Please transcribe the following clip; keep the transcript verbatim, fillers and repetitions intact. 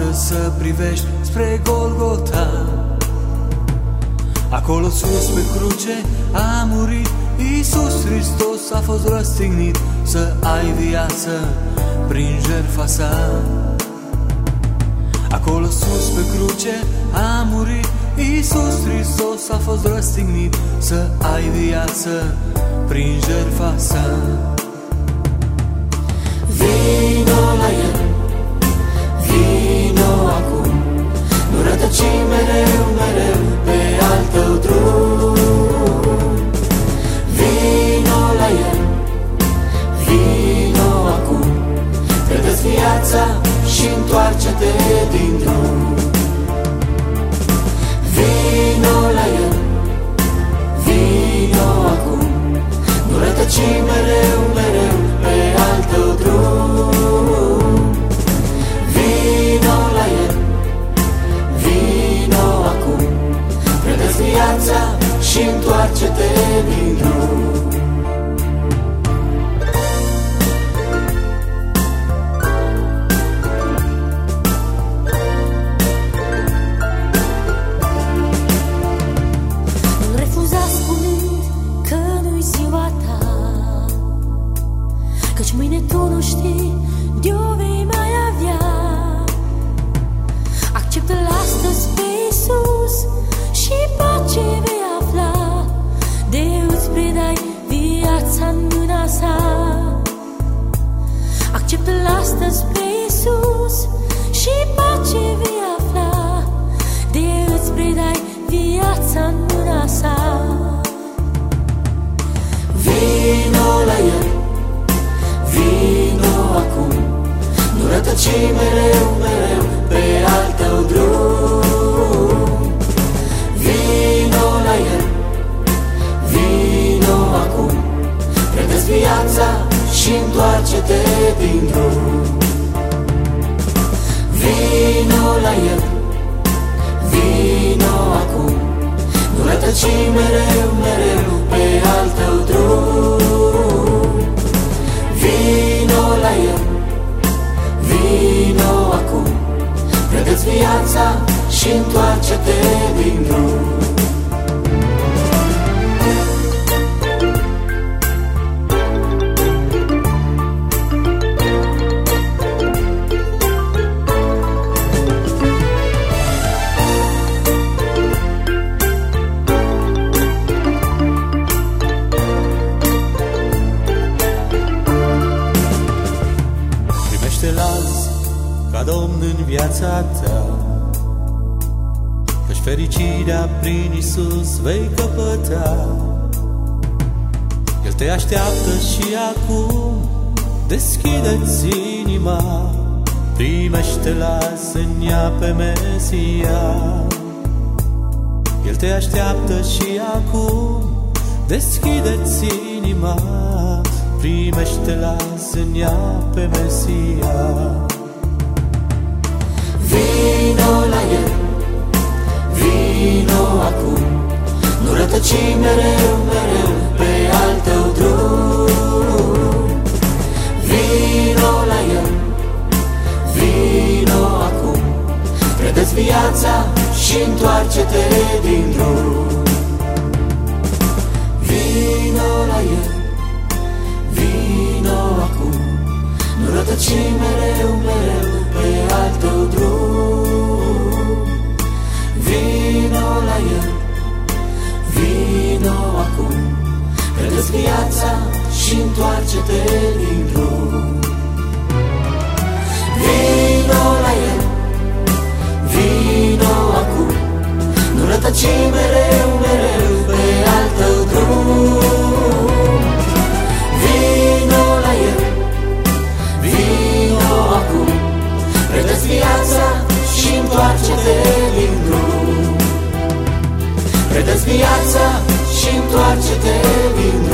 Astăzi să privești spre Golgota. Acolo sus pe cruce a murit Iisus Hristos, a fost răstignit să ai viață prin jertfa sa. Acolo sus pe cruce a murit Iisus Hristos, a fost răstignit să ai viață prin jertfa sa. Vino la El, vino acum, nu rătăci mereu, mereu pe al tău drum. Vino la El, vino acum, trădă-ți viața și întoarce-te din drum. Vino la El, vino acum, nu rătăci mereu, mereu pe al tău drum. Vino la El, vino acum, trădă-ți viața și întoarce-te din drum. Căci mâine tu nu știi de-o vei mai avea. Acceptă-L astăzi pe Iisus și pace vei afla, de îți predai viața în mâna sa. Acceptă-L astăzi pe Iisus și pace vei afla, de îți predai viața în mâna sa. Vino la El, vino acum, nu rătăci mereu, mereu pe al tău drum. Vino la El, vino acum, trădă-ți viața și întoarce-te din drum. Vino la El, vino acum, nu rătăci mereu, mereu pe al tău drum. Vino la El, vino acum, trădă-ți viața și întoarce-te din drum. Primește-L azi ca Domn în viața ta, căci fericirea prin Iisus vei căpăta. El te așteaptă și acum, deschide-ți inima, primește-L azi în ea pe Mesia. El te așteaptă și acum, deschide-ți inima, primește-L azi în ea pe Mesia. Vino la El, vino acum, nu rătăci mereu, mereu pe al tău drum. Vino la El, vino acum, trădă-ți viața și întoarce-te din drum. Vino la El, vino acum, nu rătăci mereu, mereu pe al tău drum. Vino la El, vino acum, trădă-ți viața și întoarce-te din drum. Vino la El, vino acum, nu rătăci mereu, mereu pe al tău drum. Vino la El, vino acum, trădă-ți viața și întoarce-te din drum. Trădă-ți viața și întoarce-te din drum.